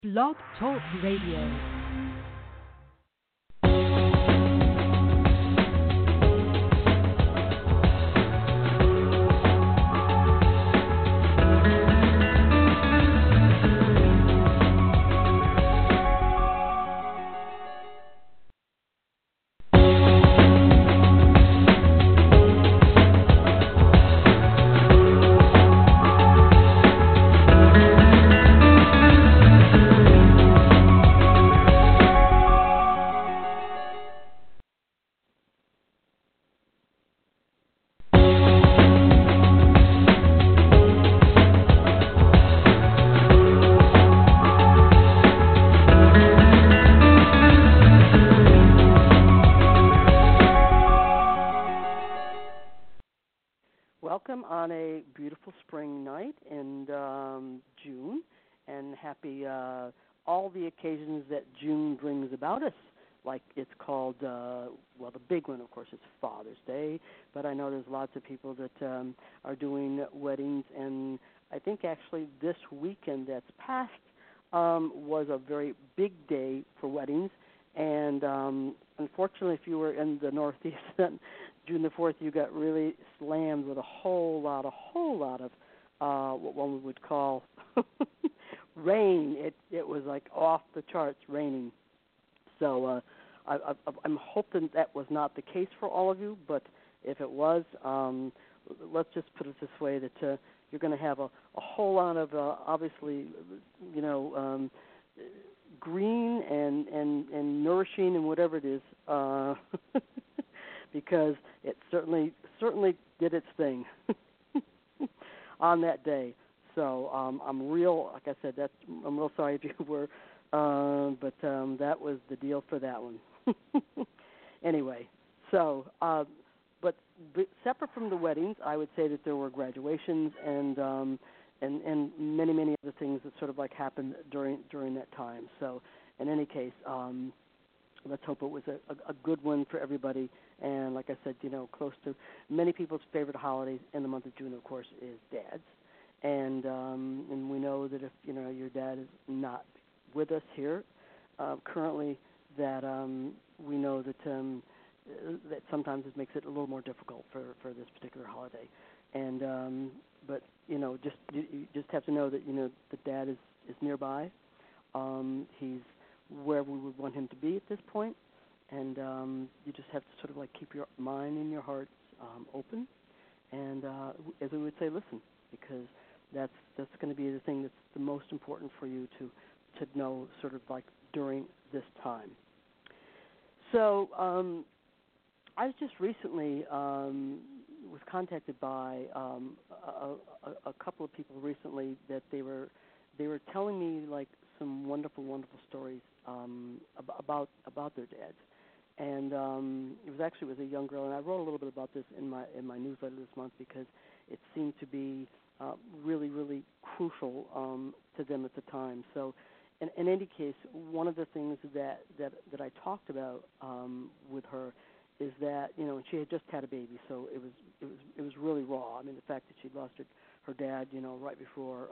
Blog Talk Radio. Welcome on a beautiful spring night in June, and happy all the occasions that June brings about us. Like it's called, the big one, of course, is Father's Day, but I know there's lots of people that are doing weddings, and I think actually this weekend that's passed was a very big day for weddings, and unfortunately, if you were in the Northeast, then June the 4th, you got really slammed with a whole lot of what one would call rain. It was like off the charts raining. So I'm hoping that was not the case for all of you, but if it was, let's just put it this way, that you're going to have a whole lot of, obviously, green and nourishing and whatever it is, because it certainly did its thing on that day. So I'm real, like I said, I'm real sorry if you were, but that was the deal for that one. Anyway, so but separate from the weddings, I would say that there were graduations and many other things that sort of like happened during that time. So in any case, let's hope it was a good one for everybody. And like I said, close to many people's favorite holidays in the month of June, of course, is Dad's. And we know that if your dad is not with us here currently, that we know that that sometimes it makes it a little more difficult for this particular holiday. And but you just have to know that the dad is nearby. He's where we would want him to be at this point. And you just have to sort of like keep your mind and your heart open, and as we would say, listen, because that's going to be the thing that's the most important for you to know, sort of like during this time. So I was just recently was contacted by a couple of people recently that they were telling me like some wonderful stories about their dads. And it was a young girl, and I wrote a little bit about this in my newsletter this month because it seemed to be really crucial to them at the time. So, in any case, one of the things that I talked about with her is that she had just had a baby, so it was really raw. I mean, the fact that she lost her dad, right before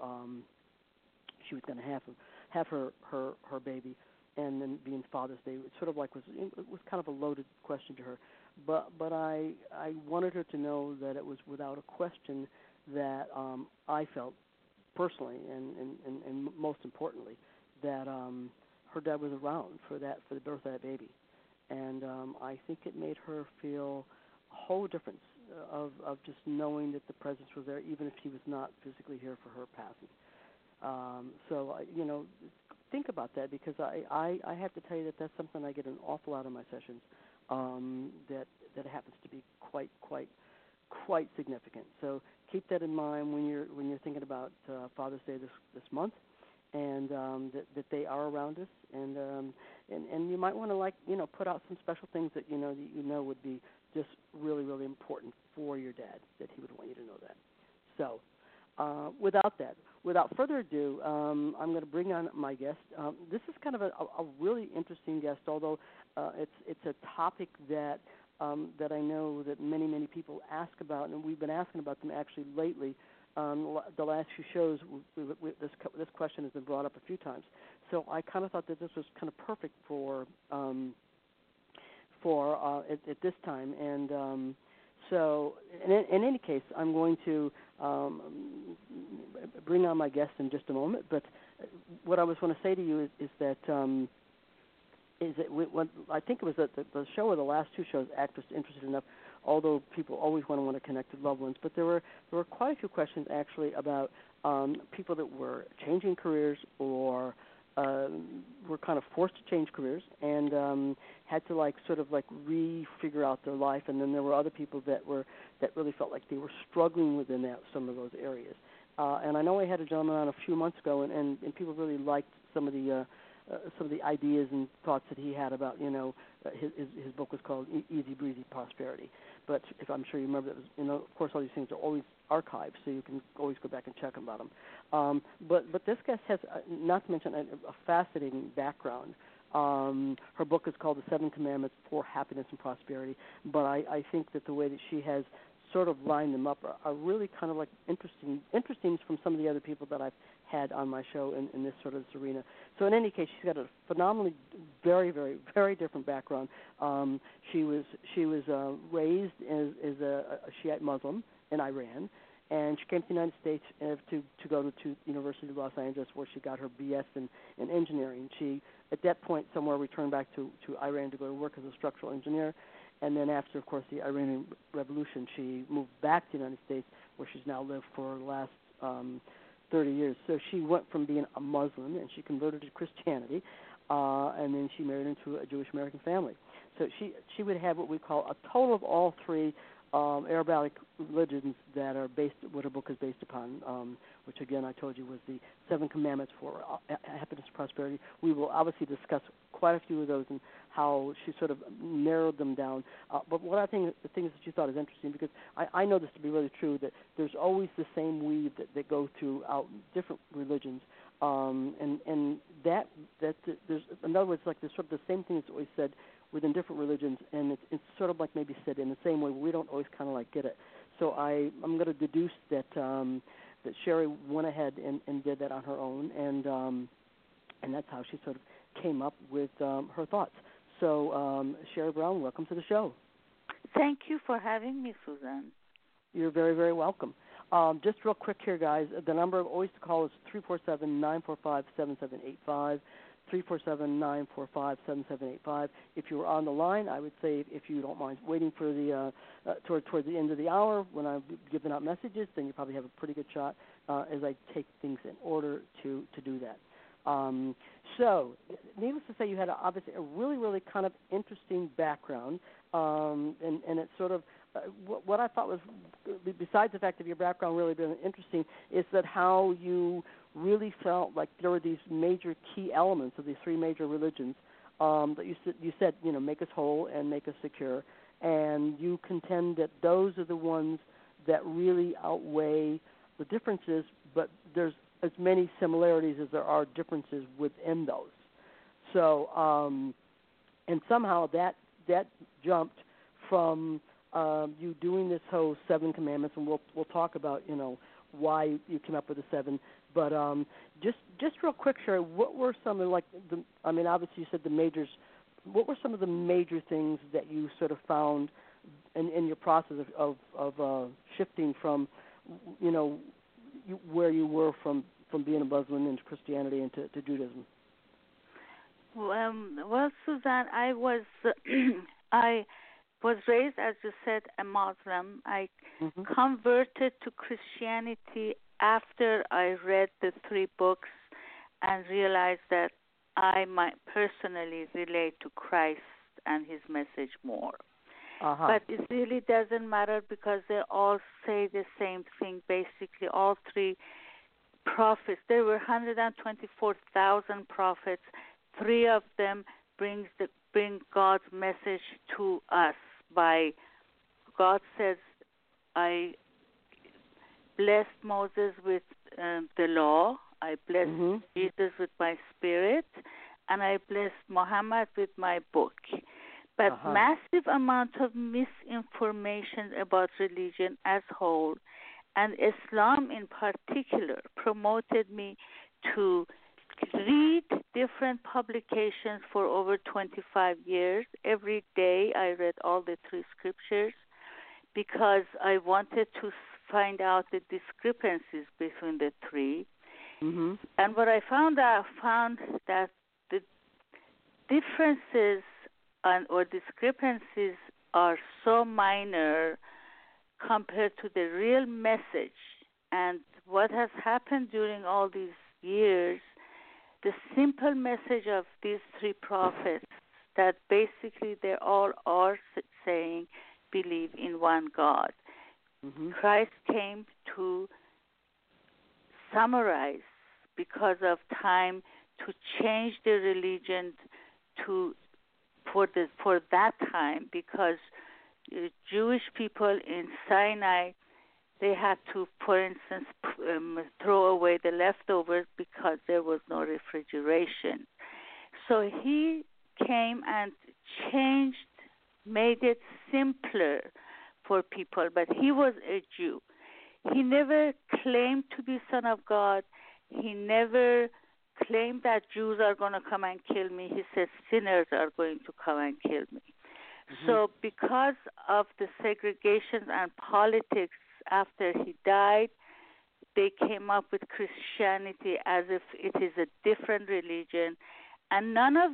she was going to have her baby. And then being Father's Day, it sort of like it was kind of a loaded question to her, but I wanted her to know that it was without a question that I felt personally and most importantly that her dad was around for the birth of that baby, and I think it made her feel a whole difference of just knowing that the presence was there, even if he was not physically here for her passing. So think about that, because I have to tell you that that's something I get an awful lot of my sessions, that happens to be quite significant. So keep that in mind when you're thinking about Father's Day this month, and that they are around us, and you might want to put out some special things that would be just really important for your dad, that he would want you to know that. So without further ado, I'm going to bring on my guest. This is kind of a really interesting guest, although it's a topic that I know that many people ask about, and we've been asking about them actually lately. The last few shows, this question has been brought up a few times. so I kind of thought that this was kind of perfect for at this time. And so, in any case, I'm going to bring on my guest in just a moment. But what I was going to say to you is that when I think it was the show or the last two shows, Actress Interested Enough, although people always want to connect with loved ones, but there were quite a few questions actually about people that were changing careers or were kind of forced to change careers and had to sort of refigure out their life, and then there were other people that really felt like they were struggling within some of those areas. And I know I had a gentleman on a few months ago, and people really liked some of the ideas and thoughts that he had about, his book was called Easy Breezy Prosperity. But if I'm sure you remember, that was, of course, all these things are always archived, so you can always go back and check about them. But this guest has, not to mention, a fascinating background. Her book is called The Seven Commandments for Happiness and Prosperity, but I think that the way that she has sort of lined them up are really kind of interesting from some of the other people that I've had on my show in this sort of arena. So in any case, she's got a phenomenally, very, very, very different background. She was raised as a Shiite Muslim in Iran, and she came to the United States to go to University of Los Angeles, where she got her BS in engineering. She, at that point, somewhere returned back to Iran to go to work as a structural engineer. And then after, of course, the Iranian Revolution, she moved back to the United States, where she's now lived for the last 30 years. So she went from being a Muslim, and she converted to Christianity, and then she married into a Jewish-American family. So she would have what we call a total of all three Arabic religions that are based, what her book is based upon, which again I told you was the Seven Commandments for Happiness and Prosperity. We will obviously discuss quite a few of those and how she sort of narrowed them down. But what I think, the things that you thought is interesting, because I know this to be really true, that there's always the same weave that go throughout different religions, and that there's, in other words, there's sort of the same thing that's always said within different religions, and it's sort of maybe said in the same way. We don't always kind of get it. So I'm going to deduce that that Sherry went ahead and did that on her own, and that's how she sort of came up with her thoughts. So Sherry Brown, welcome to the show. Thank you for having me, Susan. You're very, very welcome. Just real quick here, guys, the number always to call is 347-945-7785. 347-945-7785. If you were on the line, I would say if you don't mind waiting for the toward the end of the hour when I'm giving out messages, then you probably have a pretty good shot as I take things in order to do that. So, needless to say, you had obviously a really, really kind of interesting background, and it's sort of what I thought was, besides the fact of your background really being interesting, is that how you really felt like there were these major key elements of these three major religions that you said, make us whole and make us secure, and you contend that those are the ones that really outweigh the differences, but there's as many similarities as there are differences within those. So, and somehow that jumped from you doing this whole Seven Commandments, and we'll talk about why you came up with the seven. But just real quick, Sherry, what were some of obviously you said the majors. What were some of the major things that you sort of found in your process of shifting from, where you were from being a Muslim into Christianity and to Judaism? Well, Suzanne, I was raised, as you said, a Muslim. I converted to Christianity after I read the three books and realized that I might personally relate to Christ and his message more. But it really doesn't matter because they all say the same thing. Basically, all three prophets, there were 124,000 prophets. Three of them bring God's message to us by God says, I blessed Moses with the law, I blessed Jesus with my spirit, and I blessed Muhammad with my book. But massive amount of misinformation about religion as whole, and Islam in particular, promoted me to read different publications for over 25 years. Every day I read all the three scriptures because I wanted to find out the discrepancies between the three. Mm-hmm. And what I found that the differences or discrepancies are so minor compared to the real message. And what has happened during all these years, the simple message of these three prophets, that basically they all are saying, believe in one God. Mm-hmm. Christ came to summarize, because of time, to change the religion for that time, because Jewish people in Sinai, they had to, for instance, throw away the leftovers because there was no refrigeration. So he came and changed, made it simpler for people, but he was a Jew. He never claimed to be Son of God. He never claimed that Jews are going to come and kill me. He said sinners are going to come and kill me. Mm-hmm. So because of the segregation and politics after he died, they came up with Christianity as if it is a different religion. And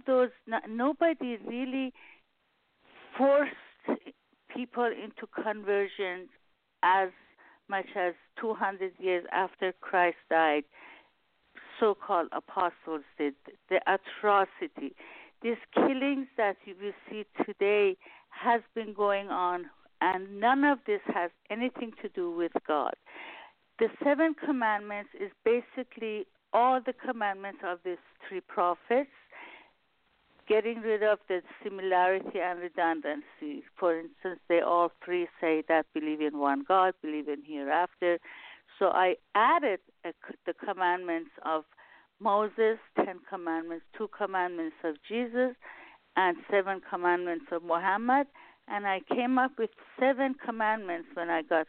nobody really forced people into conversion as much as 200 years after Christ died. So-called apostles did. The atrocity, these killings that we see today has been going on, and none of this has anything to do with God. The 7 commandments is basically all the commandments of these three prophets, getting rid of the similarity and redundancy. For instance, they all three say that believe in one God, believe in hereafter. So I added the commandments of Moses, 10 commandments, 2 commandments of Jesus, and 7 commandments of Muhammad, and I came up with 7 commandments when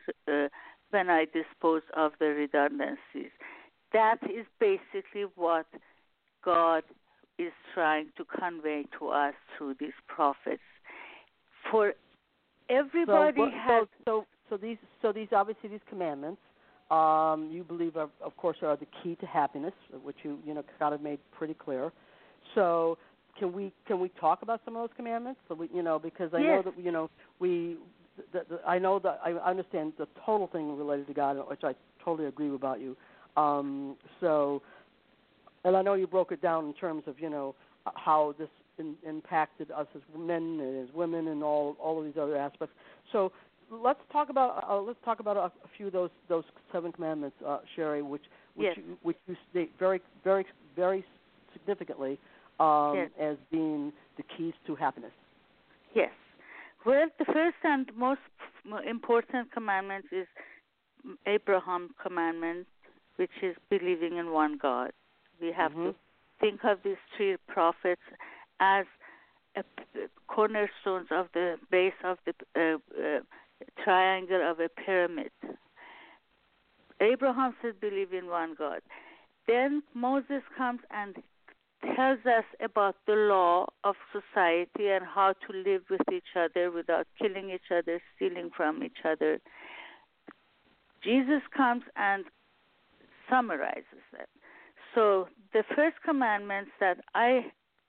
I disposed of the redundancies. That is basically what God is trying to convey to us through these prophets. For everybody so these obviously these commandments, you believe of course are the key to happiness, which you kind of made pretty clear. So can we talk about some of those commandments? So because I know that I understand the total thing related to God, which I totally agree about you. And I know you broke it down in terms of how this impacted us as men and as women and all of these other aspects. So let's talk about a few of those 7 commandments, Sherry, which you state very, very, very significantly as being the keys to happiness. Yes. Well, the first and most important commandment is Abraham's commandment, which is believing in one God. We have to think of these 3 prophets as cornerstones of the base of the triangle of a pyramid. Abraham says, believe in one God. Then Moses comes and tells us about the law of society and how to live with each other without killing each other, stealing from each other. Jesus comes and summarizes that. So the first commandments that I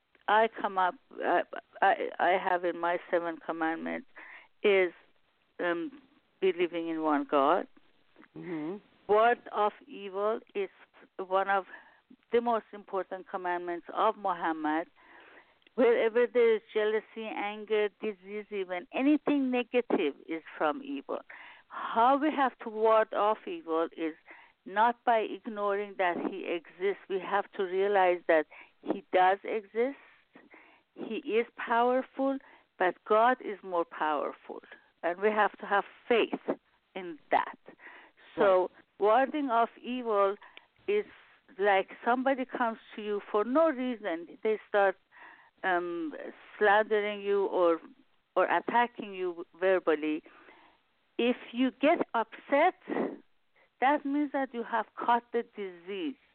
have in my 7 commandments is believing in one God. Mm-hmm. Ward of evil is one of the most important commandments of Muhammad. Wherever there is jealousy, anger, disease, even anything negative is from evil. How we have to ward off evil is not by ignoring that he exists. We have to realize that he does exist. He is powerful, but God is more powerful. And we have to have faith in that. So warding off evil is like somebody comes to you for no reason. They start slandering you or attacking you verbally. If you get upset, that means that you have caught the disease.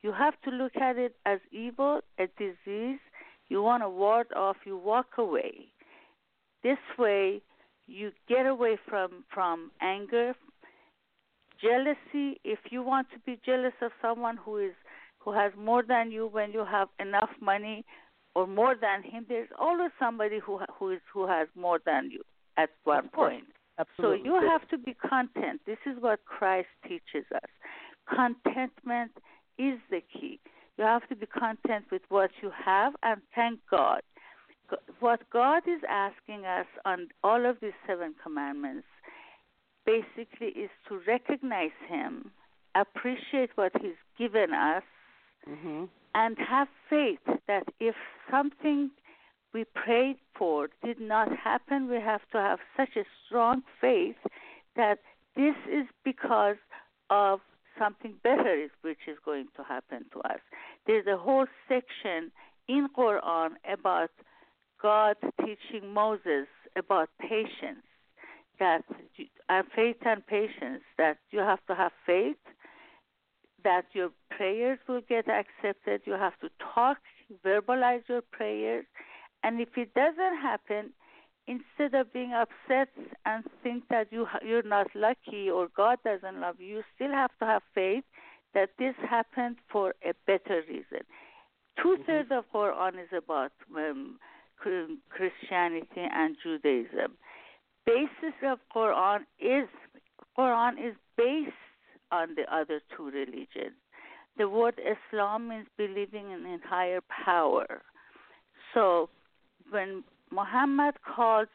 You have to look at it as evil, a disease. You want to ward off, you walk away. This way, you get away from anger, jealousy. If you want to be jealous of someone who has more than you when you have enough money, or more than him, there's always somebody who has more than you at one point. Absolutely. So you have to be content. This is what Christ teaches us. Contentment is the key. You have to be content with what you have and thank God. What God is asking us on all of these 7 commandments basically is to recognize Him, appreciate what He's given us, and have faith that if something we prayed for did not happen, we have to have such a strong faith that this is because of something better which is going to happen to us. There's a whole section in Quran about God teaching Moses about patience, that faith and patience, that you have to have faith, that your prayers will get accepted. You have to talk, verbalize your prayers, and if it doesn't happen, instead of being upset and think that you're not lucky or God doesn't love you, you still have to have faith that this happened for a better reason. 2/3 of Quran is about Christianity and Judaism. Basis of Quran is based on the other 2 religions. The word Islam means believing in higher power. So when Muhammad called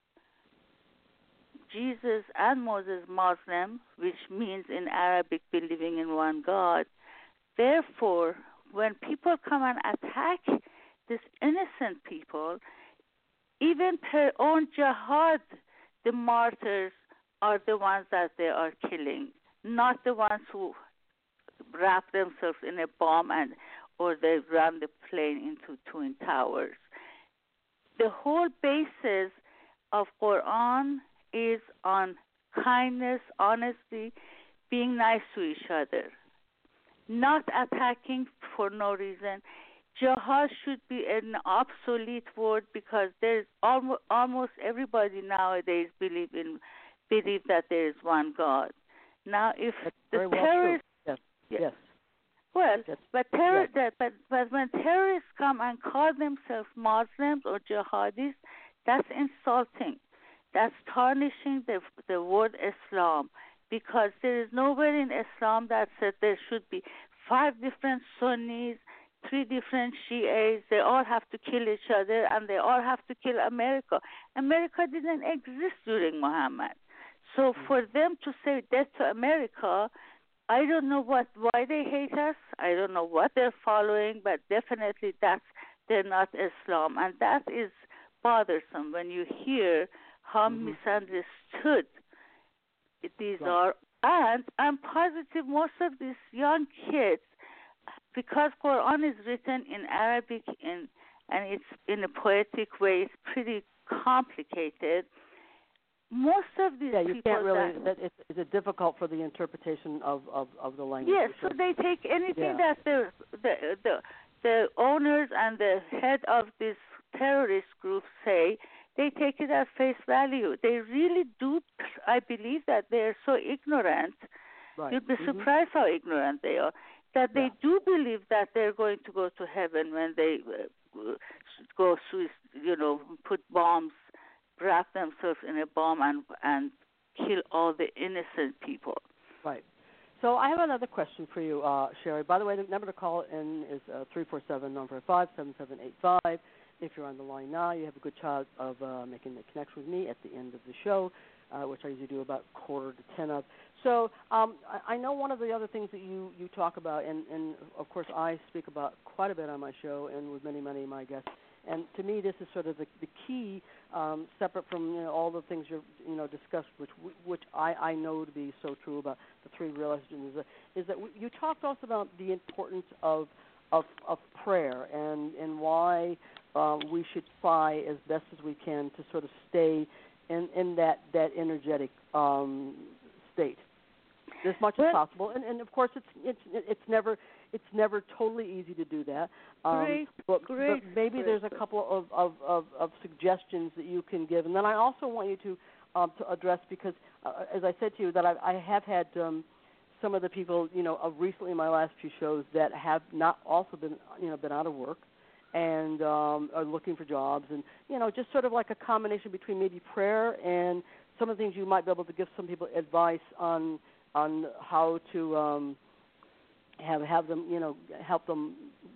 Jesus and Moses Muslim, which means in Arabic believing in one God, therefore, when people come and attack these innocent people, even per own jihad, the martyrs are the ones that they are killing, not the ones who wrap themselves in a bomb or they run the plane into Twin Towers. The whole basis of Quran is on kindness, honesty, being nice to each other, not attacking for no reason. Jihad should be an obsolete word because there's almost everybody nowadays believe that there is one God. Now, if the terrorists, yes. Well, yes. but when terrorists come and call themselves Muslims or jihadis, that's insulting. That's tarnishing the word Islam, because there is nowhere in Islam that said there should be 5 different Sunnis, 3 different Shias. They all have to kill each other, and they all have to kill America. America didn't exist during Muhammad. So for them to say death to America, I don't know why they hate us. I don't know what they're following, but definitely they're not Islam. And that is bothersome when you hear how misunderstood these are. And I'm positive most of these young kids, because Quran is written in Arabic and it's in a poetic way, it's pretty complicated. Most of these people, you can't really. It's difficult for the interpretation of the language. Yes, so they take anything that the owners and the head of this terrorist group say. They take it at face value. They really do. I believe that they are so ignorant. Right. You'd be surprised how ignorant they are. That they do believe that they're going to go to heaven when they go, put bombs, wrap themselves in a bomb and kill all the innocent people. Right. So I have another question for you, Sherry. By the way, the number to call in is 347-945-7785. If you're on the line now, you have a good chance of making the connection with me at the end of the show, which I usually do about 9:45 of. So I know one of the other things that you talk about, and of course I speak about quite a bit on my show and with many of my guests. And to me, this is sort of the key, separate from all the things you've discussed, which I know to be so true about the 3 religions, is that you talked also about the importance of prayer and why we should try as best as we can to sort of stay in that energetic state as much as possible. And of course, it's never it's never totally easy to do that. Great. But maybe there's a couple of suggestions that you can give. And then I also want you to address, because as I said to you, that I have had some of the people, recently in my last few shows that have not also been out of work and are looking for jobs, and just sort of like a combination between maybe prayer and some of the things you might be able to give some people advice on how to have them help them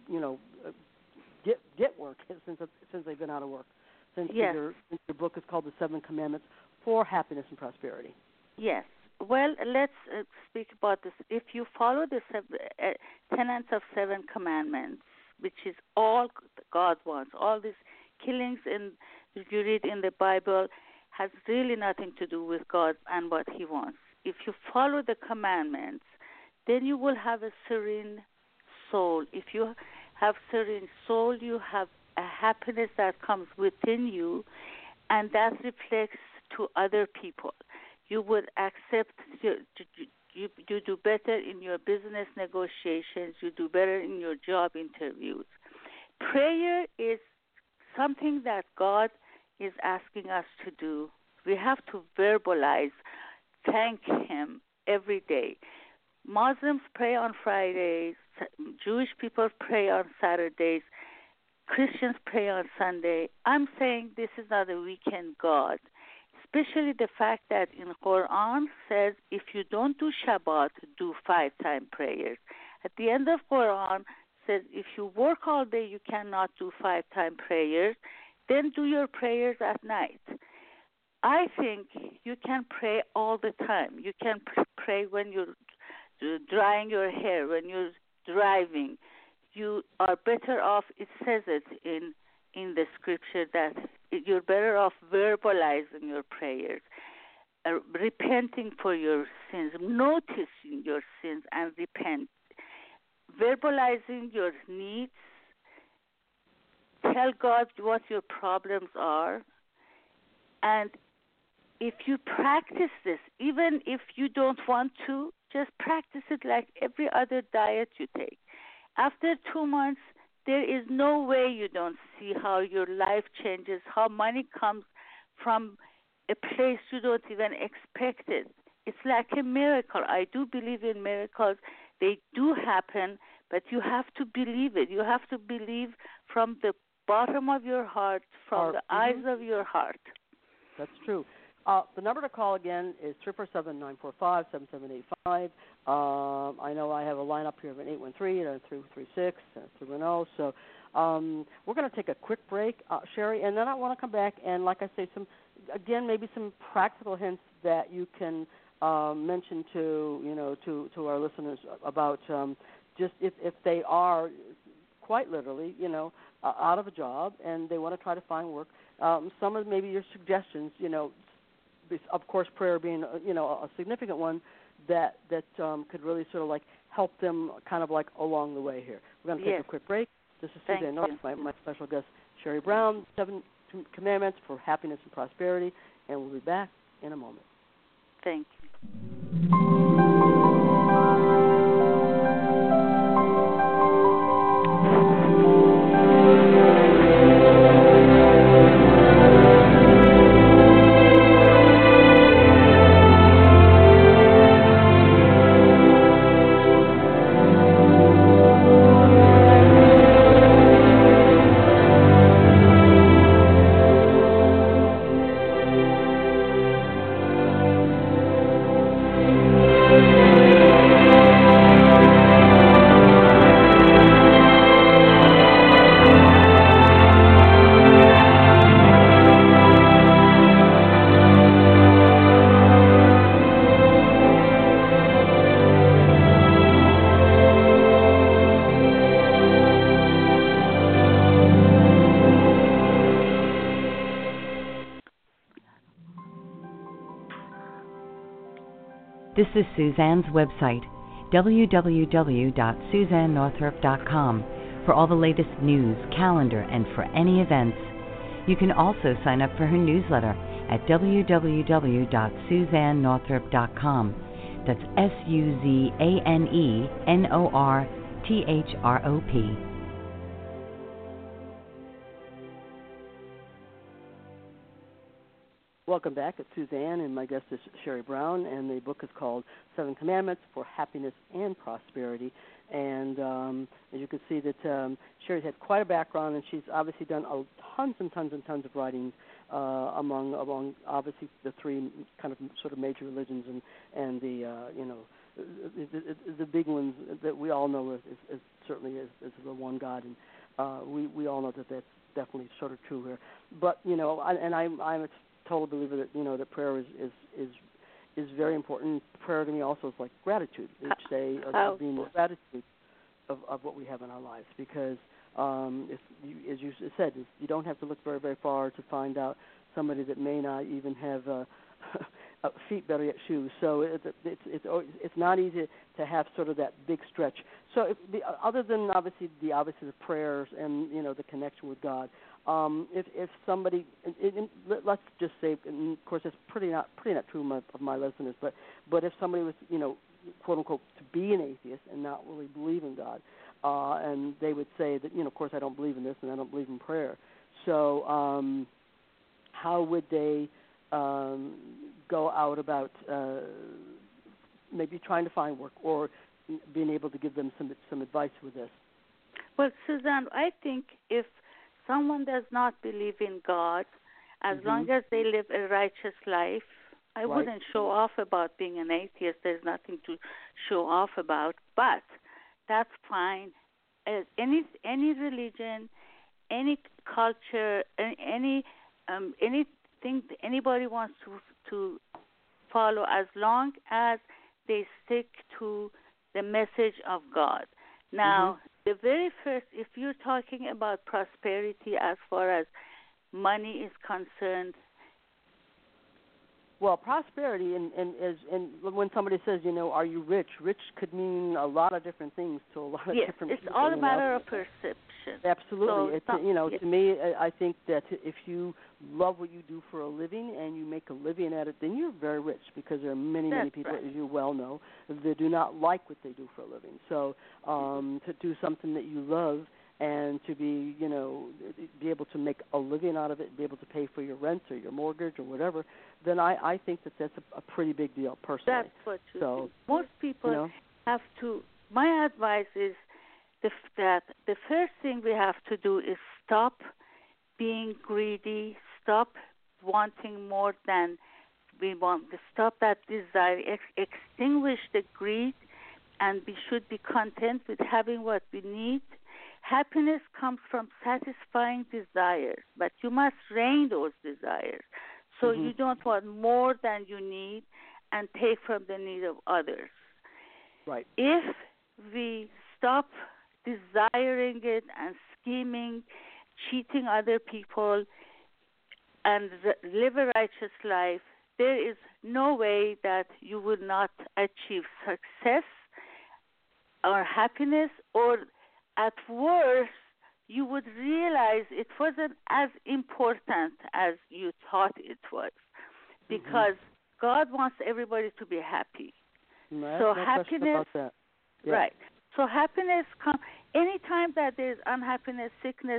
get work since they've been out of work, since your book is called The 7 Commandments for Happiness and Prosperity. Yes. Well, let's speak about this. If you follow the tenets of 7 commandments, which is all God wants, all these killings you read in the Bible has really nothing to do with God and what He wants. If you follow the commandments, then you will have a serene soul. If you have serene soul, you have a happiness that comes within you, and that reflects to other people. You would accept, you do better in your business negotiations, you do better in your job interviews. Prayer is something that God is asking us to do. We have to verbalize, thank Him every day. Muslims pray on Fridays, Jewish people pray on Saturdays, Christians pray on Sunday. I'm saying this is not a weekend God. Especially the fact that in Quran says if you don't do Shabbat, do 5-time prayers. At the end of Quran says if you work all day, you cannot do 5-time prayers, then do your prayers at night. I think you can pray all the time. You can pray when you're drying your hair, when you're driving. You are better off, it says it in the scripture, that you're better off verbalizing your prayers, repenting for your sins, noticing your sins and repent, verbalizing your needs, tell God what your problems are, and if you practice this, even if you don't want to, just practice it like every other diet you take. After 2 months, there is no way you don't see how your life changes, how money comes from a place you don't even expect it. It's like a miracle. I do believe in miracles. They do happen, but you have to believe it. You have to believe from the bottom of your heart, from the eyes of your heart. That's true. The number to call again is 347-945-7785. I know I have a line up here of an 813 and a 336 and a 310. So we're going to take a quick break, Sherry, and then I want to come back and, like I say, maybe some practical hints that you can mention to our listeners about just if they are quite literally, out of a job and they want to try to find work. Some of maybe your suggestions, of course, prayer being a significant one that could really sort of like help them kind of like along the way here. We're going to take a quick break. This is Suzanne North, my special guest, Sherry Brown, 7 Commandments for Happiness and Prosperity, and we'll be back in a moment. Thank you. This is Suzanne's website, www.suzannenorthrup.com, for all the latest news, calendar, and for any events. You can also sign up for her newsletter at www.suzannenorthrup.com. That's SUZANENORTHRUP.com. THROP. Welcome back. It's Suzanne, and my guest is Sherry Brown, and the book is called Seven Commandments for Happiness and Prosperity. And as you can see, that Sherry's had quite a background, and she's obviously done tons and tons and tons of writings among obviously the three kind of sort of major religions and the the big ones that we all know is certainly is the one God, and we all know that that's definitely sort of true here. But I'm a total believer that that prayer is very important. Prayer to me also is like gratitude each day of being in gratitude of what we have in our lives, because if you, as you said, you don't have to look very, very far to find out somebody that may not even have feet, better yet shoes. So it's not easy to have sort of that big stretch. So other than obviously the prayers and the connection with God, if somebody, let's just say, and of course it's pretty not true of my listeners, but if somebody was quote unquote to be an atheist and not really believe in God, and they would say that of course I don't believe in this and I don't believe in prayer. So how would they go out about maybe trying to find work or being able to give them some advice with this? Well, Suzanne, I think if someone does not believe in God, as long as they live a righteous life, I wouldn't show off about being an atheist. There's nothing to show off about, but that's fine. Any religion, any culture, anything anybody wants to follow, as long as they stick to the message of God. Now, the very first, if you're talking about prosperity as far as money is concerned. Well, prosperity, and when somebody says, are you rich? Rich could mean a lot of different things to a lot of different people. It's all a matter of perception. Absolutely. So to me, I think that if you love what you do for a living and you make a living at it, then you're very rich, because there are many people, as you well know, that do not like what they do for a living. So to do something that you love and to be able to make a living out of it, be able to pay for your rent or your mortgage or whatever, then I think that's a pretty big deal, personally. That's what you think. Most people have to, my advice is that the first thing we have to do is stop being greedy, stop wanting more than we want, stop that desire, extinguish the greed, and we should be content with having what we need. Happiness comes from satisfying desires, but you must rein those desires. So you don't want more than you need and take from the need of others. Right. If we stop desiring it and scheming, cheating other people, and live a righteous life, there is no way that you will not achieve success or happiness, or at worst, you would realize it wasn't as important as you thought it was, because God wants everybody to be happy. So happiness, about that. Right. So happiness comes anytime that there's unhappiness, sickness.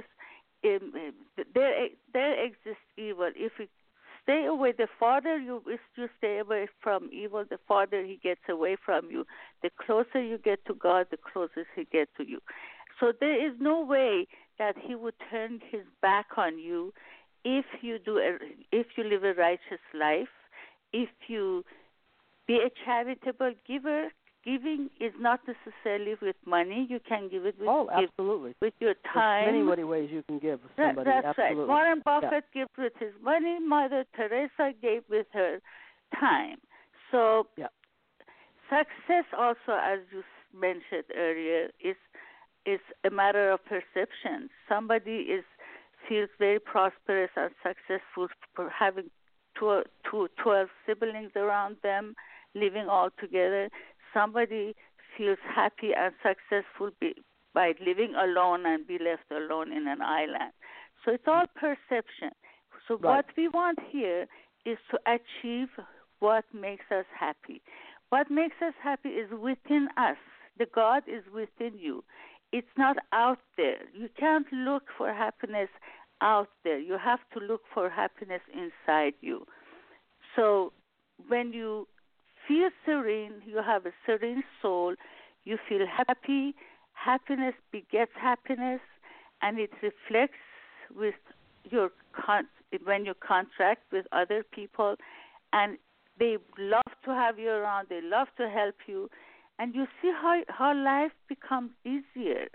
There exists evil. If you stay away, the farther you stay away from evil, the farther he gets away from you. The closer you get to God, the closer he gets to you. So there is no way that he would turn his back on you if you live a righteous life, if you be a charitable giver. Giving is not necessarily with money. You can give it with absolutely. With your time. There's many ways you can give somebody. That's absolutely. Right. Warren Buffett gives with his money. Mother Teresa gave with her time. So success also, as you mentioned earlier, is a matter of perception. Somebody feels very prosperous and successful for having 12 siblings around them, living all together. Somebody feels happy and successful by living alone and be left alone in an island. So it's all perception. So what we want here is to achieve what makes us happy. What makes us happy is within us. The God is within you. It's not out there. You can't look for happiness out there. You have to look for happiness inside you. So when you feel serene, you have a serene soul, you feel happy, happiness begets happiness, and it reflects with your when you contract with other people, and they love to have you around, they love to help you, and you see how life becomes easier.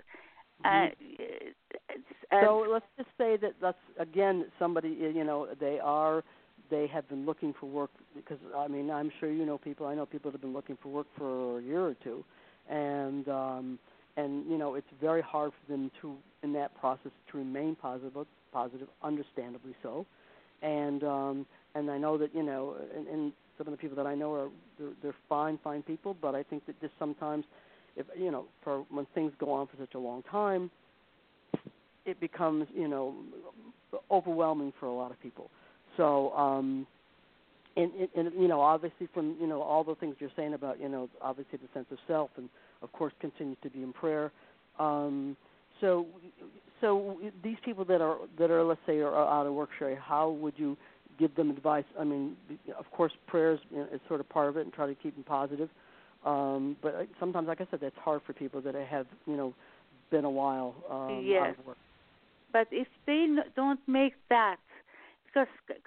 So let's just say that somebody, they have been looking for work, because I'm sure I know people that have been looking for work for a year or two, and it's very hard for them to, in that process, to remain positive, understandably so, and I know that and some of the people that I know they're fine people, but I think that just sometimes, if for when things go on for such a long time, it becomes overwhelming for a lot of people. So and obviously from all the things you're saying about obviously the sense of self, and of course continue to be in prayer. So these people that are let's say are out of work, Sherry, how would you give them advice? Of course prayers is sort of part of it, and try to keep them positive. But sometimes, like I said, that's hard for people that have been a while yes. out of work. But if they don't make that, because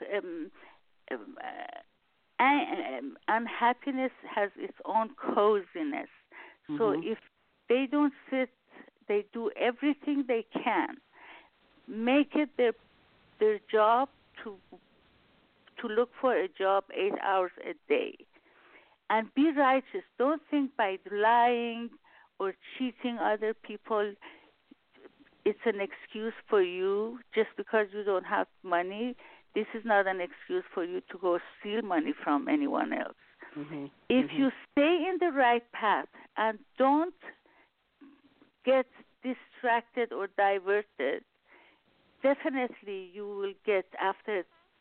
unhappiness has its own coziness. So if they don't sit, they do everything they can, make it their job to look for a job 8 hours a day, and be righteous. Don't think by lying or cheating other people it's an excuse for you just because you don't have money. This is not an excuse for you to go steal money from anyone else. If you stay in the right path and don't get distracted or diverted, definitely you will get after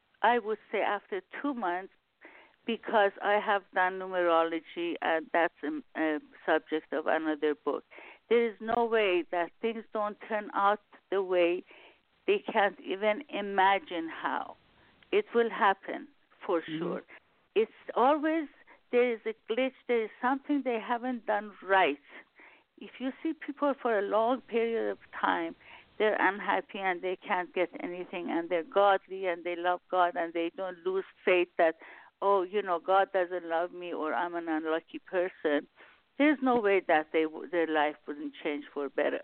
2 months, because I have done numerology, and that's a subject of another book. There is no way that things don't turn out the way they can't even imagine how. It will happen for sure. It's always, there is a glitch, there is something they haven't done right. If you see people for a long period of time, they're unhappy and they can't get anything, and they're godly and they love God, and they don't lose faith that, God doesn't love me, or I'm an unlucky person. There's no way that their life wouldn't change for better.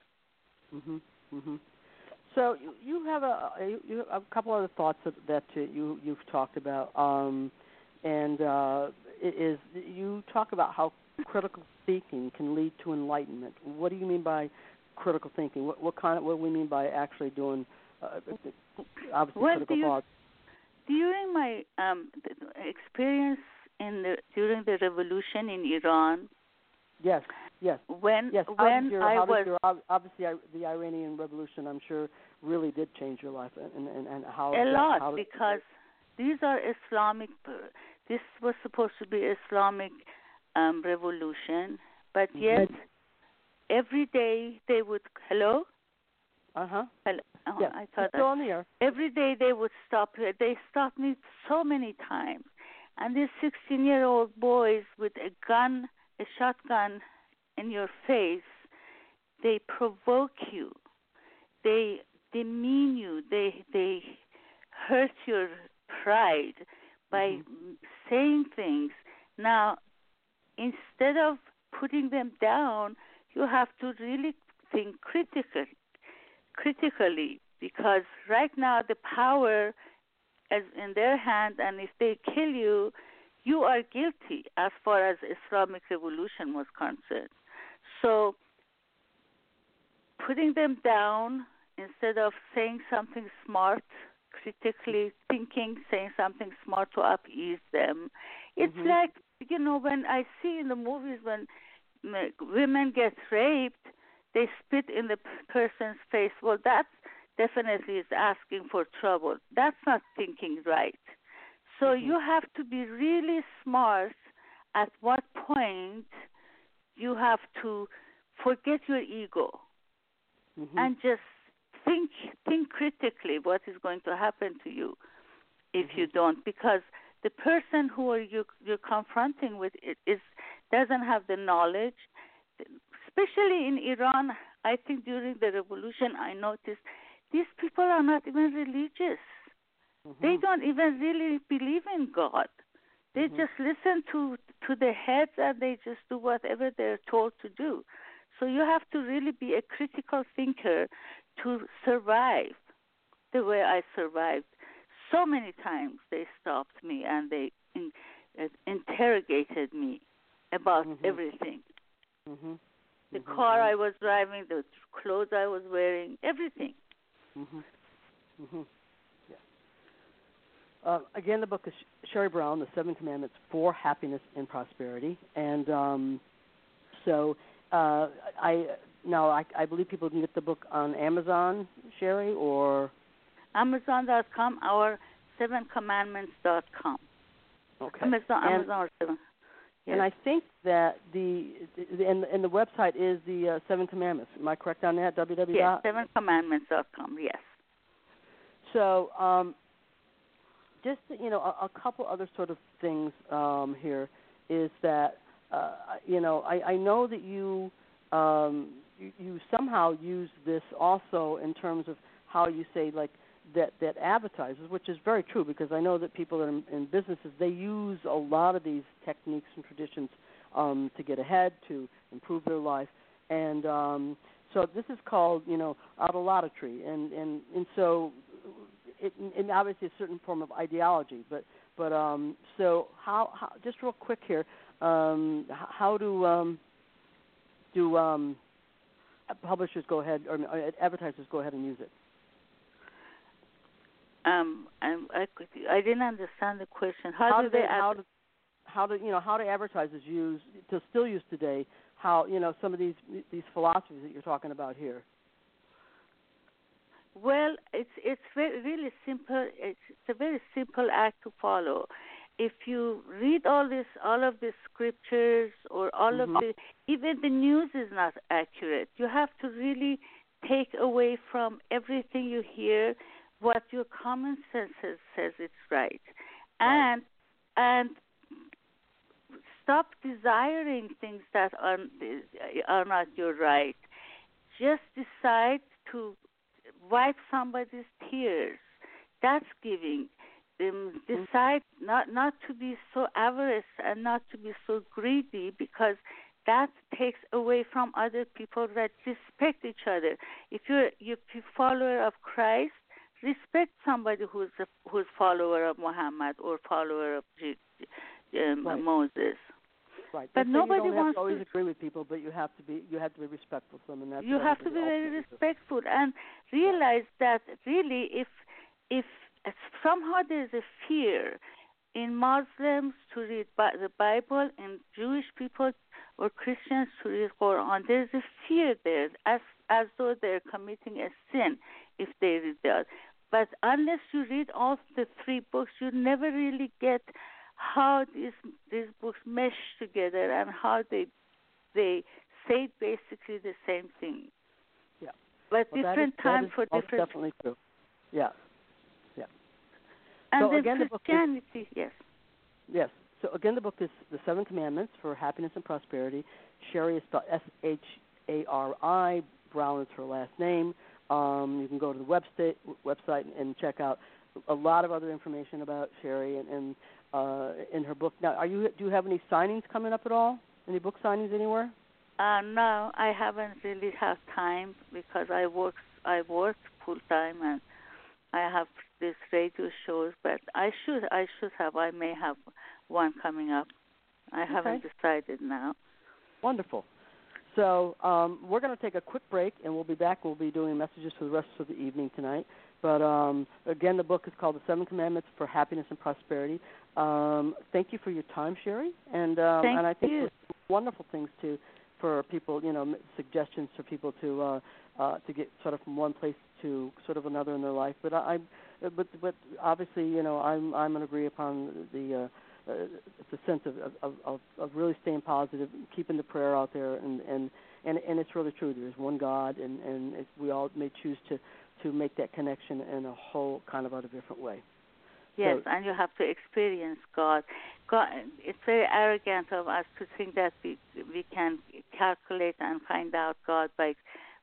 So you have a couple other thoughts that you've talked about, and you talk about how critical thinking can lead to enlightenment. What do you mean by critical thinking? What do we mean by actually doing obviously critical thoughts? During my experience during the revolution in Iran. Yes. When I was obviously the Iranian Revolution, I'm sure, really did change your life, and how a lot, because these are Islamic. This was supposed to be Islamic revolution, but yet every day they would hello. Hello. Yeah. I thought still on the air. Every day they would stop. They stopped me so many times, and these 16-year-old boys with a shotgun in your face, they provoke you, they demean you, they hurt your pride by saying things. Now, instead of putting them down, you have to really think critically, because right now the power is in their hand, and if they kill you, you are guilty as far as Islamic revolution was concerned. So putting them down instead of saying something smart, critically thinking, saying something smart to appease them. It's like, when I see in the movies when women get raped, they spit in the person's face. Well, that definitely is asking for trouble. That's not thinking right. So you have to be really smart at what point you have to forget your ego and just think critically what is going to happen to you if you don't, because the person who you're confronting with doesn't have the knowledge. Especially in Iran, I think during the revolution, I noticed these people are not even religious. They don't even really believe in God. They just listen to the heads, and they just do whatever they're told to do. So you have to really be a critical thinker to survive the way I survived. So many times they stopped me and they interrogated me about everything. The car I was driving, the clothes I was wearing, everything. Again, the book is Sherry Brown, The 7 Commandments for Happiness and Prosperity. And I believe people can get the book on Amazon, Sherry, or Amazon.com or 7commandments.com. Okay. Amazon or 7. Yes. And I think that the website is the 7 Commandments. Am I correct on that? www. Yes, 7commandments.com. Yes. So, just a couple other sort of things here is that I know that you somehow use this also in terms of how you say like that advertisers, which is very true because I know that people that are in businesses, they use a lot of these techniques and traditions to get ahead, to improve their life, and so this is called autolatry, and so it obviously a certain form of ideology, but so how just real quick here, how do publishers go ahead or advertisers go ahead and use it? I didn't understand the question. How do advertisers still use today? How some of these philosophies that you're talking about here? Well, it's really simple. It's a very simple act to follow. If you read all of the scriptures or all of even the news is not accurate. You have to really take away from everything you hear what your common sense says it's right. And stop desiring things that are not your right. Just decide to wipe somebody's tears. That's giving. Decide not to be so avarice and not to be so greedy, because that takes away from other people that respect each other. If you're a follower of Christ, respect somebody who's follower of Muhammad or follower of Moses. Right. But nobody you don't have wants to always agree with people, but you have to be respectful of them, and that's you have to be very respectful and realize that really, if somehow there's a fear in Muslims to read the Bible, and Jewish people or Christians to read Quran, there's a fear there, as though they're committing a sin if they read that. But unless you read all the 3 books, you never really get how these books mesh together and how they say basically the same thing. Yeah. But different times for different. That's definitely true. Yeah. Yeah. And so then again, Christianity, the book is, yes. Yes. So again, the book is The 7 Commandments for Happiness and Prosperity. Sherry is spelled Shari. Brown is her last name. You can go to the website and check out a lot of other information about Sherry and in her book. Now, do you have any signings coming up at all? Any book signings anywhere? No, I haven't really had time because I work full time and I have these radio shows. But I should have. I may have one coming up. I haven't decided now. Wonderful. So we're going to take a quick break, and we'll be back. We'll be doing messages for the rest of the evening tonight. But again, the book is called The 7 Commandments for Happiness and Prosperity. Thank you for your time, Sherry, and I think you. Wonderful things for people, suggestions for people to get sort of from one place to sort of another in their life. But but obviously, I'm going to agree upon the it's a sense of really staying positive, keeping the prayer out there, and it's really true. There's one God, and we all may choose to make that connection in a whole kind of other different way. Yes, so, and you have to experience God. God. It's very arrogant of us to think that we can calculate and find out God by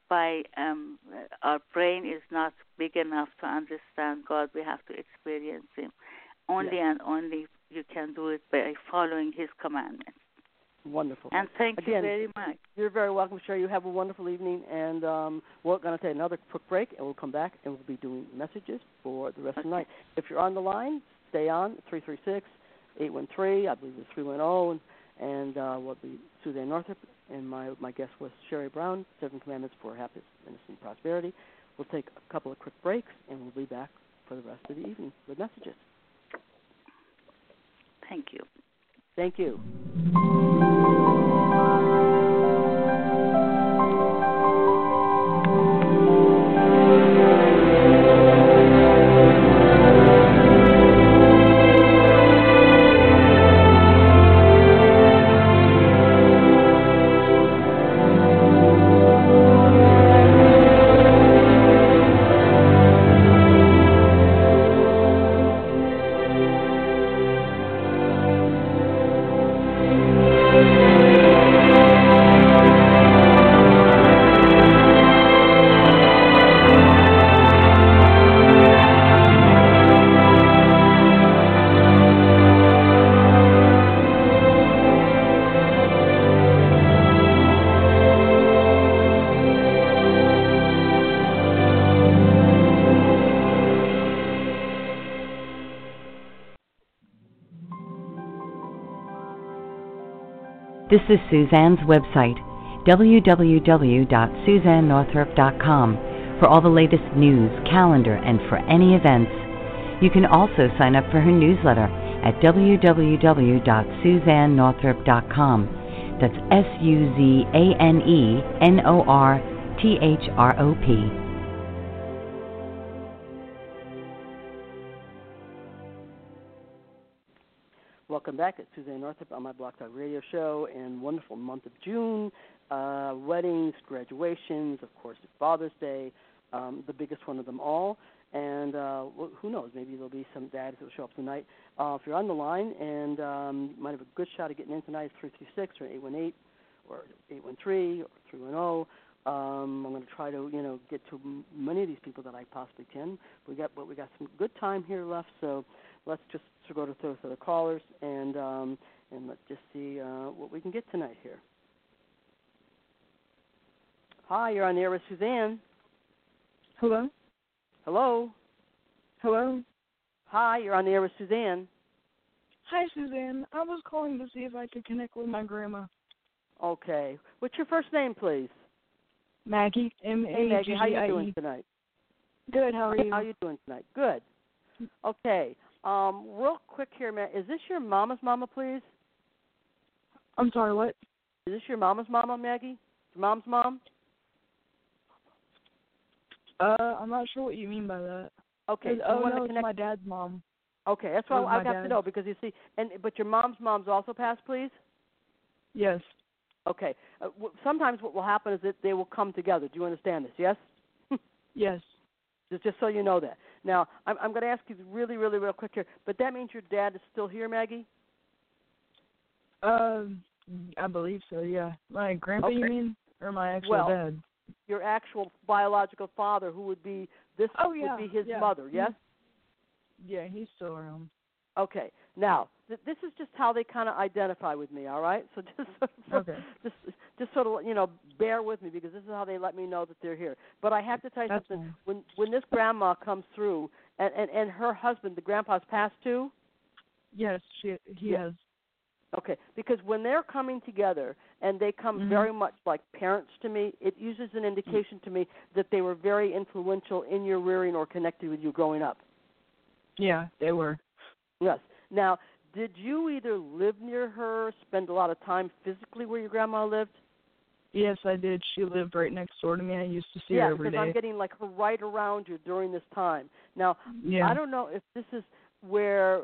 our brain is not big enough to understand God. We have to experience Him. Only and only you can do it by following His commandments. Wonderful. And thank you very much. You're very welcome, Sherry. You have a wonderful evening, and we're going to take another quick break, and we'll come back, and we'll be doing messages for the rest of the night. If you're on the line, stay on, 336-813, I believe it's 310, and we'll be Suzanne Northrop, and my guest was Sherry Brown, 7 Commandments for Happiness, Innocent Prosperity. We'll take a couple of quick breaks, and we'll be back for the rest of the evening with messages. Thank you. Thank you. This is Suzanne's website, www.suzannenorthrop.com, for all the latest news, calendar, and for any events. You can also sign up for her newsletter at www.suzannenorthrop.com. That's SUZANENORTHROP. Welcome back. It's Suzanne Northrop on my Blog Talk Radio show, and wonderful month of June. Weddings, graduations, of course, it's Father's Day, the biggest one of them all. And who knows, maybe there'll be some dads that will show up tonight. If you're on the line and you might have a good shot of getting in tonight, 336 or 818 or 813 or 310. I'm going to try to, get to many of these people that I possibly can. We got some good time here left, so let's just go to the callers and let's just see what we can get tonight here. Hi, you're on the air with Suzanne. Hello? Hello? Hello? Hi, you're on the air with Suzanne. Hi, Suzanne. I was calling to see if I could connect with my grandma. Okay. What's your first name, please? Maggie, M-A-G-G-I-E. Hey, Maggie, how you doing tonight? Good, how are you? How are you doing tonight? Good. Okay. Real quick here, Matt. Is this your mama's mama, please? I'm sorry, what? Is this your mama's mama, Maggie? Your mom's mom? I'm not sure what you mean by that. Okay. No, it's my dad's mom. Okay, that's what I have to know, because you see, but your mom's also passed, please? Yes. Okay. Sometimes what will happen is that they will come together. Do you understand this? Yes? Yes. Just so you know that. Now, I'm going to ask you really, really real quick here, but that means your dad is still here, Maggie? I believe so, yeah. My grandpa, you mean? Or my actual dad? Your actual biological father, who would be would be his mother, yes? Yeah, he's still around. Okay. Now, this is just how they kind of identify with me, all right? So just sort of, bear with me, because this is how they let me know that they're here. But I have to tell you something. When this grandma comes through, and her husband, the grandpa's passed too? Yes, he has. Okay, because when they're coming together and they come very much like parents to me, it uses an indication to me that they were very influential in your rearing or connected with you growing up. Yeah, they were. Yes. Now, did you either live near her, spend a lot of time physically where your grandma lived? Yes, I did. She lived right next door to me. I used to see her every day. Yeah, because I'm getting like her right around you during this time. Now, I don't know if this is where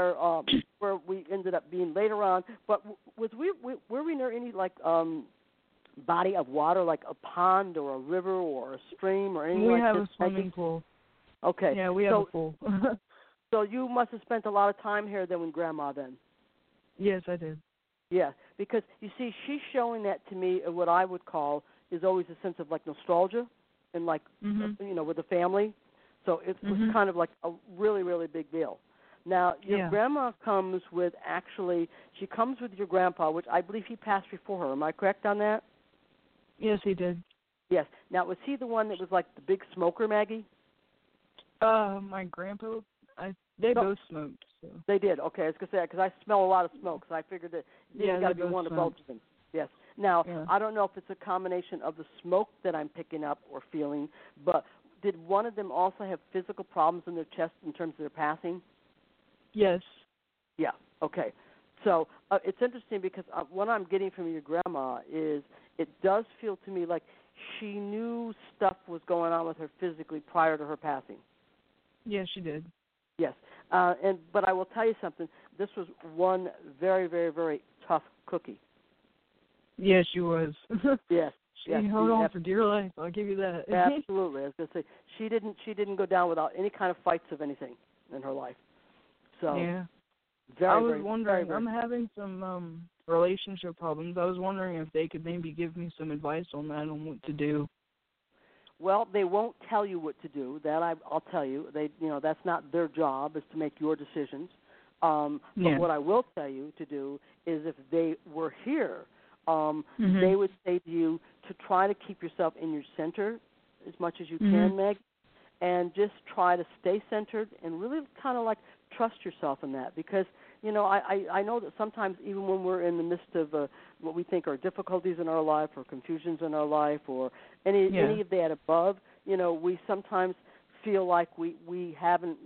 we ended up being later on. But were we near any like body of water, like a pond or a river or a stream or anything like We have this? a swimming pool. Okay. Yeah, we have a pool. So you must have spent a lot of time here then with Grandma then. Yes, I did. Yeah, because you see, she's showing that to me. What I would call is always a sense of like nostalgia, and like with the family. So it was kind of like a really, really big deal. Now your grandma comes with she comes with your grandpa, which I believe he passed before her. Am I correct on that? Yes, he did. Yes. Now was he the one that was like the big smoker, Maggie? My grandpa. They both smoked. So. They did. Okay, I was gonna say because I smell a lot of smoke, so I figured that it's got to be one of both of them. Yes. Now I don't know if it's a combination of the smoke that I'm picking up or feeling, but did one of them also have physical problems in their chest in terms of their passing? Yes. Yeah. Okay. So it's interesting because what I'm getting from your grandma is it does feel to me like she knew stuff was going on with her physically prior to her passing. Yes, she did. Yes, but I will tell you something. This was one very, very, very tough cookie. Yes, she was. Yes, she held on for dear life. I'll give you that. Absolutely. I was going to say she didn't go down without any kind of fights of anything in her life. So yeah, very, I was very, wondering. very, I'm having some relationship problems. I was wondering if they could maybe give me some advice on that, on what to do. Well, they won't tell you what to do. That I'll tell you. That's not their job, is to make your decisions. But what I will tell you to do is, if they were here, they would say to you to try to keep yourself in your center as much as you can, Meg, and just try to stay centered and really kind of like trust yourself in that. Because I know that sometimes, even when we're in the midst of what we think are difficulties in our life or confusions in our life or any of that above, we sometimes feel like we haven't,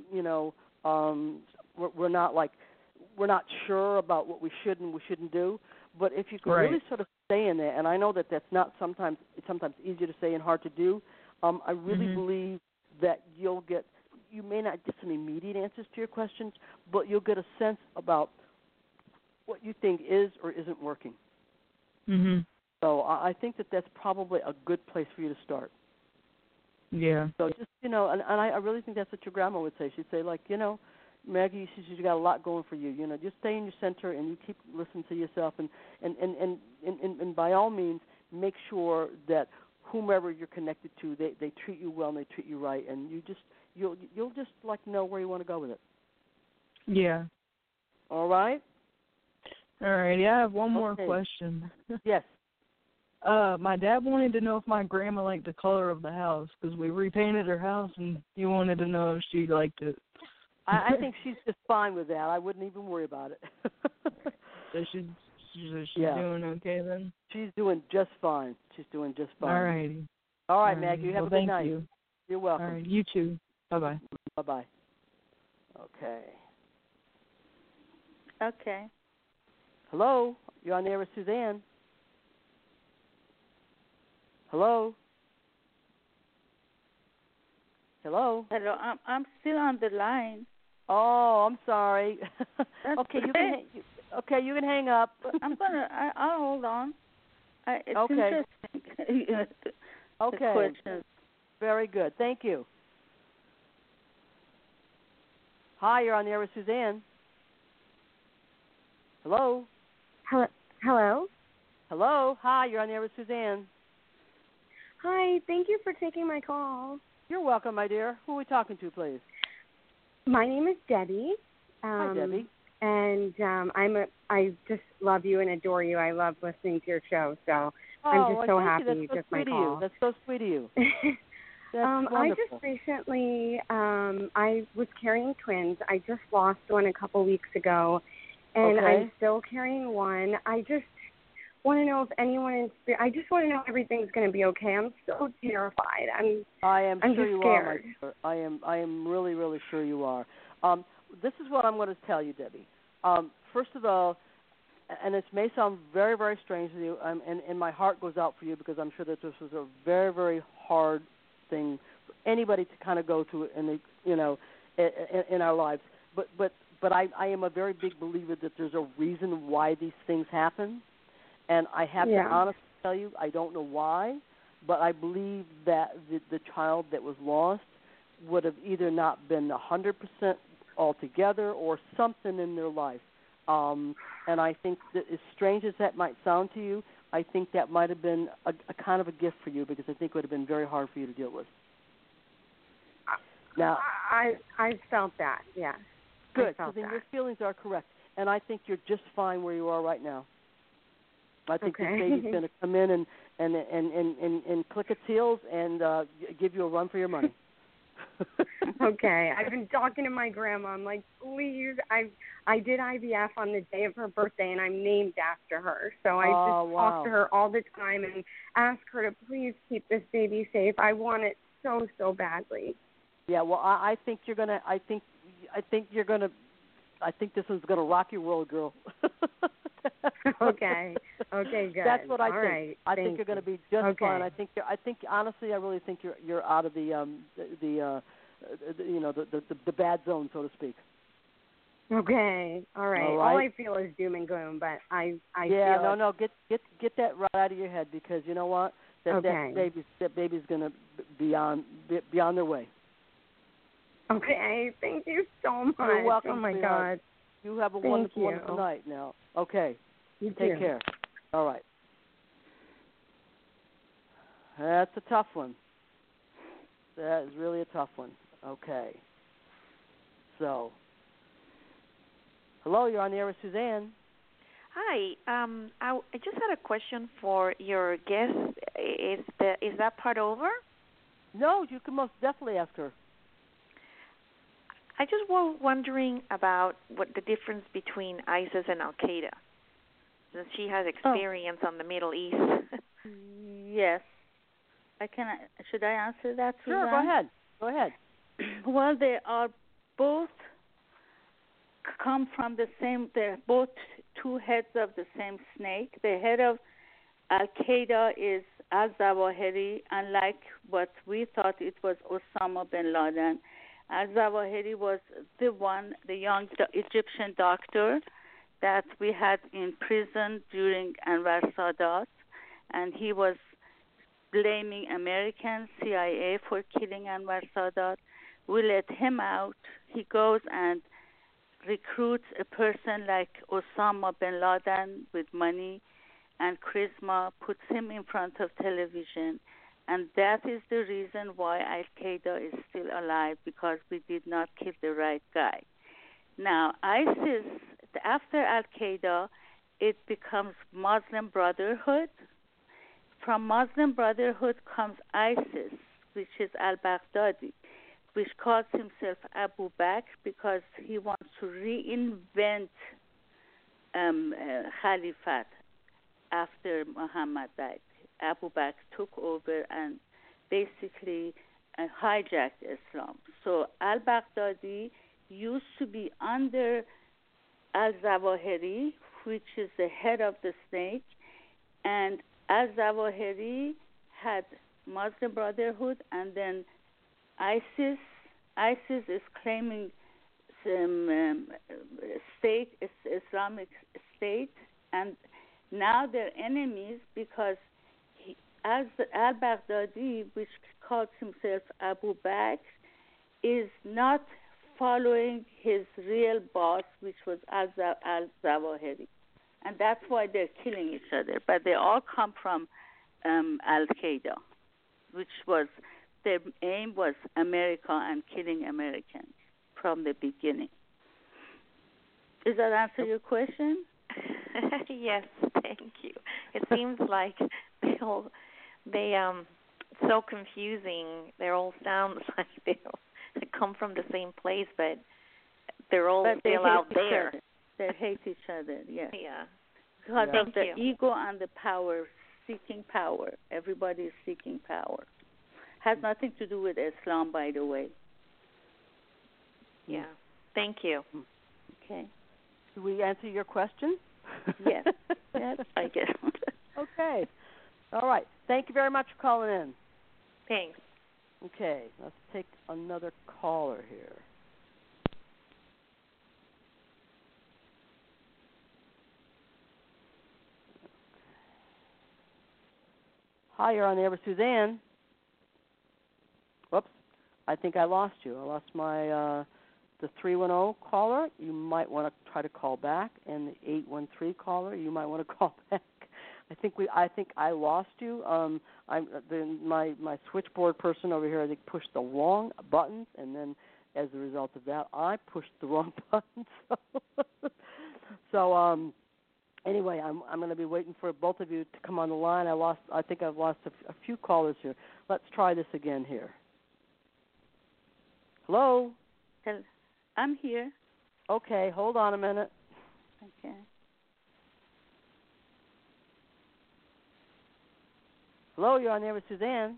we're not sure about what we should and we shouldn't do. But if you can really sort of stay in there, and I know that that's not sometimes easier to say and hard to do, I really believe that you may not get some immediate answers to your questions, but you'll get a sense about what you think is or isn't working. So I think that that's probably a good place for you to start. Yeah. So just, and I really think that's what your grandma would say. She'd say, like, Maggie, you got a lot going for you. Just stay in your center and you keep listening to yourself, and by all means, make sure that whomever you're connected to, they treat you well and they treat you right, and you'll just like know where you want to go with it. Yeah. All right. All right. Yeah, I have one more question. Yes. My dad wanted to know if my grandma liked the color of the house, because we repainted her house, and he wanted to know if she liked it. I think she's just fine with that. I wouldn't even worry about it. So she's doing okay then? She's doing just fine. She's doing just fine. All righty. All right, Maggie. You have a good night. Thank you. You're welcome. All right. You too. Bye-bye. Bye-bye. Okay. Okay. Hello? You're on the air with Suzanne. Hello? Hello? Hello. I'm still on the line. Oh, I'm sorry. Okay, you can hang up. I'll hold on. It's okay. Interesting. Okay. Questions. Very good. Thank you. Hi, you're on the air with Suzanne. Hello? Hello? Hello? Hi, you're on the air with Suzanne. Hi, thank you for taking my call. You're welcome, my dear. Who are we talking to, please? My name is Debbie. Hi, Debbie. And I just love you and adore you. I love listening to your show, so I'm just so happy you took my call. That's so sweet of you. That's wonderful. I just recently, I was carrying twins. I just lost one a couple weeks ago, and I'm still carrying one. I just want to know if anyone I just want to know everything's going to be okay. I'm so terrified. I'm sure just you scared. are, my dear. I am really, really sure you are. This is what I'm going to tell you, Debbie. First of all, and this may sound very, very strange to you, and my heart goes out for you, because I'm sure that this was a very, very hard thing for anybody to kind of go through in our lives. but I am a very big believer that there's a reason why these things happen, and I have to honestly tell you I don't know why, but I believe that the child that was lost would have either not been 100% altogether or something in their life. And I think that as strange as that might sound to you, I think that might have been a kind of a gift for you, because I think it would have been very hard for you to deal with. Now, I felt that, yes. Good, so then your feelings are correct. And I think you're just fine where you are right now. I think this baby's going to come in and click its heels and give you a run for your money. Okay. I've been talking to my grandma. I'm like, please. I did IVF on the day of her birthday, and I'm named after her. So I just talk to her all the time and ask her to please keep this baby safe. I want it so, so badly. Yeah, well, I think you're going to, I think this one's going to rock your world, girl. Okay, good. That's what I think. Right. I think you're going to be just fine. I think honestly, I really think you're out of the bad zone, so to speak. Okay, all right. All I feel is doom and gloom, but I feel get that right out of your head, because you know what, that baby's going to be on their way. Okay, thank you so much. You're welcome. Oh my sweetheart. God. You have a wonderful night now. Okay. You Take too. care. All right. That's a tough one. That is really a tough one. Okay. So, hello, you're on the air with Suzanne. Hi. I just had a question for your guest. Is that part over? No, you can most definitely ask her. I just was wondering about what the difference between ISIS and Al Qaeda, since she has experience on the Middle East. Yes. Should I answer that, Suzanne? Sure, go ahead. Well, they are both come from the same. They're both two heads of the same snake. The head of Al Qaeda is al-Zawahiri, unlike what we thought it was Osama bin Laden. Al-Zawahiri was the young Egyptian doctor that we had in prison during Anwar Sadat, and he was blaming American CIA for killing Anwar Sadat. We let him out. He goes and recruits a person like Osama bin Laden with money and charisma, puts him in front of television. And that is the reason why Al-Qaeda is still alive, because we did not kill the right guy. Now, ISIS, after Al-Qaeda, it becomes Muslim Brotherhood. From Muslim Brotherhood comes ISIS, which is al-Baghdadi, which calls himself Abu Bakr because he wants to reinvent Caliphate after Muhammad died. Abu Bakr took over and basically hijacked Islam. So al-Baghdadi used to be under al-Zawahiri, which is the head of the snake, and al-Zawahiri had Muslim Brotherhood, and then ISIS is claiming some Islamic State, and now they're enemies because al-Baghdadi, which calls himself Abu Bakr, is not following his real boss, which was al-Zawahiri. And that's why they're killing each other. But they all come from Al-Qaeda, which was, their aim was America and killing Americans from the beginning. Does that answer your question? Yes, thank you. It seems like so confusing. They all sound like they come from the same place, but they're all still out there. They hate each other, yes. Yeah. Because of the ego and the power, seeking power. Everybody is seeking power. Has nothing to do with Islam, by the way. Yeah. Thank you. Okay. Did we answer your question? Yes. Yes, I guess. Okay. All right. Thank you very much for calling in. Thanks. Okay. Let's take another caller here. Hi, you're on the air with Suzanne. Whoops, I think I lost you. I lost my the 310 caller. You might want to try to call back, and the 813 caller. You might want to call back. I think I lost you. My switchboard person over here, I think, pushed the wrong buttons, and then as a result of that, I pushed the wrong buttons. So anyway, I'm going to be waiting for both of you to come on the line. I think I've lost a few callers here. Let's try this again here. Hello? I'm here. Okay, hold on a minute. Okay. Hello, you're on there with Suzanne.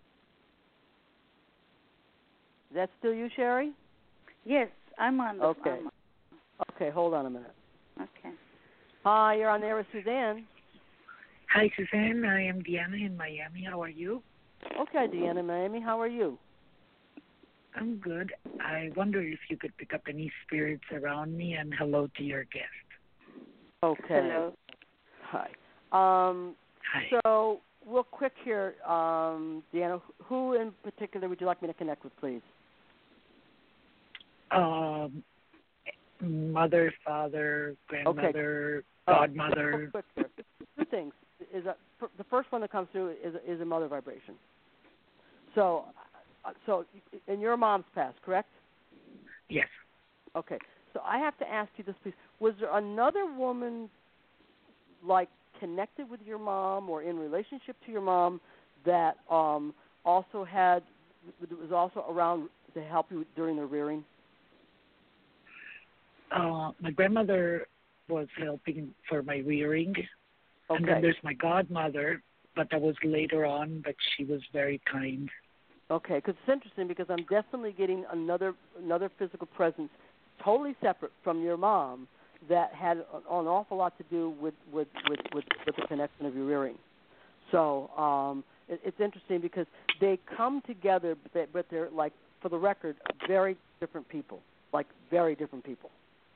Is that still you, Sherry? Yes, I'm on the Okay. phone. Okay, hold on a minute. Okay. Hi, you're on there with Suzanne. Hi, Suzanne. I am Deanna in Miami. How are you? Okay, Deanna, Miami. How are you? I'm good. I wonder if you could pick up any spirits around me, and hello to your guest. Okay. Hello. Hi. Hi. So, real quick here, Deanna, who in particular would you like me to connect with, please? Mother, father, grandmother, godmother. Real quick here. Two things. The first one that comes through is a mother vibration. So, and your mom's passed, correct? Yes. Okay. So I have to ask you this, please. Was there another woman, like, connected with your mom or in relationship to your mom that was also around to help you during the rearing? My grandmother was helping for my rearing. Okay. And then there's my godmother, but that was later on, but she was very kind. Okay, because it's interesting because I'm definitely getting another physical presence totally separate from your mom that had an awful lot to do with the connection of your rearing. So it's interesting because they come together, but they're, like, for the record, very different people, like very different people.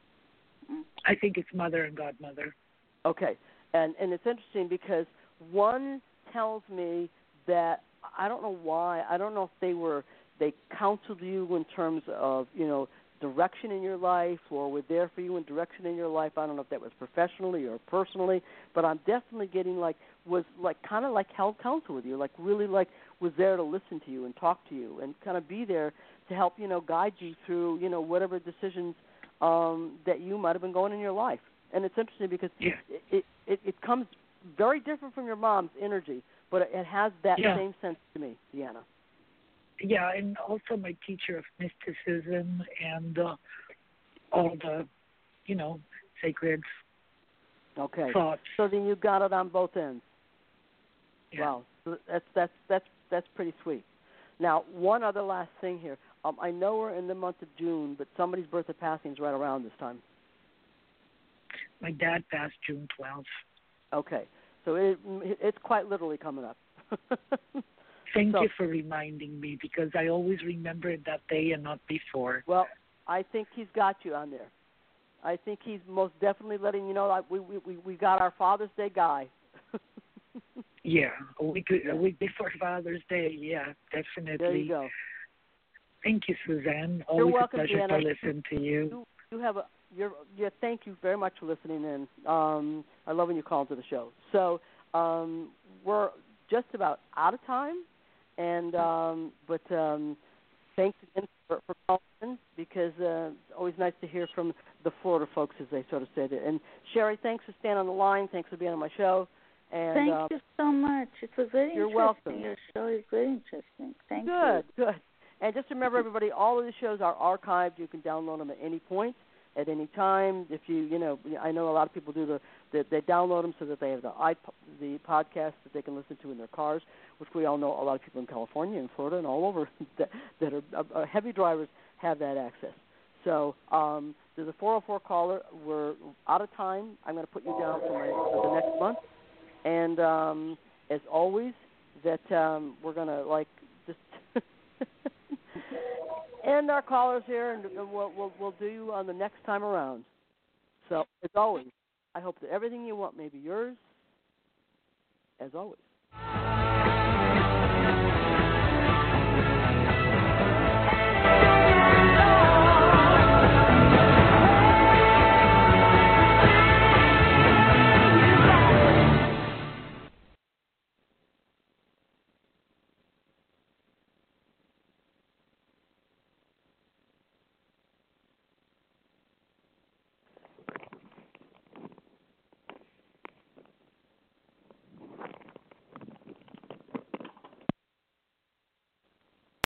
I think it's mother and godmother. Okay, and it's interesting because one tells me that, I don't know why, I don't know if they counseled you in terms of, direction in your life, or were there for you in direction in your life. I don't know if that was professionally or personally, but I'm definitely getting kind of held counsel with you, like really was there to listen to you and talk to you and kind of be there to help, guide you through, whatever decisions that you might have been going in your life. And it's interesting because it comes very different from your mom's energy, but it has that same sense to me, Deanna. Yeah, and also my teacher of mysticism and all the, sacred thoughts. So then you got it on both ends. Yeah. Wow, so that's pretty sweet. Now, one other last thing here. I know we're in the month of June, but somebody's birthday passing is right around this time. My dad passed June 12th. Okay, so it's quite literally coming up. Thank you for reminding me, because I always remember it that day and not before. Well, I think he's got you on there. I think he's most definitely letting you know that we got our Father's Day guy. Yeah, a week before Father's Day. Yeah, definitely. There you go. Thank you, Suzanne. You're Always welcome, a pleasure Deanna. to listen to you. Thank you very much for listening in. I love when you call into the show. So we're just about out of time, and but thanks again for calling in, because it's always nice to hear from the Florida folks, as they sort of said it. And Sherry, thanks for staying on the line. Thanks for being on my show. And thank you so much. It was very you're interesting. Welcome. Your show is very interesting. Thank you. Good. And just remember, everybody, all of the shows are archived. You can download them at any point, at any time. If I know a lot of people do they download them so that they have the podcast that they can listen to in their cars, which we all know a lot of people in California and Florida and all over that are heavy drivers have that access. So there's a 404 caller. We're out of time. I'm going to put you down for the next month. And as always, that we're going to just end our callers here, and we'll do you on the next time around. So as always, I hope that everything you want may be yours, as always.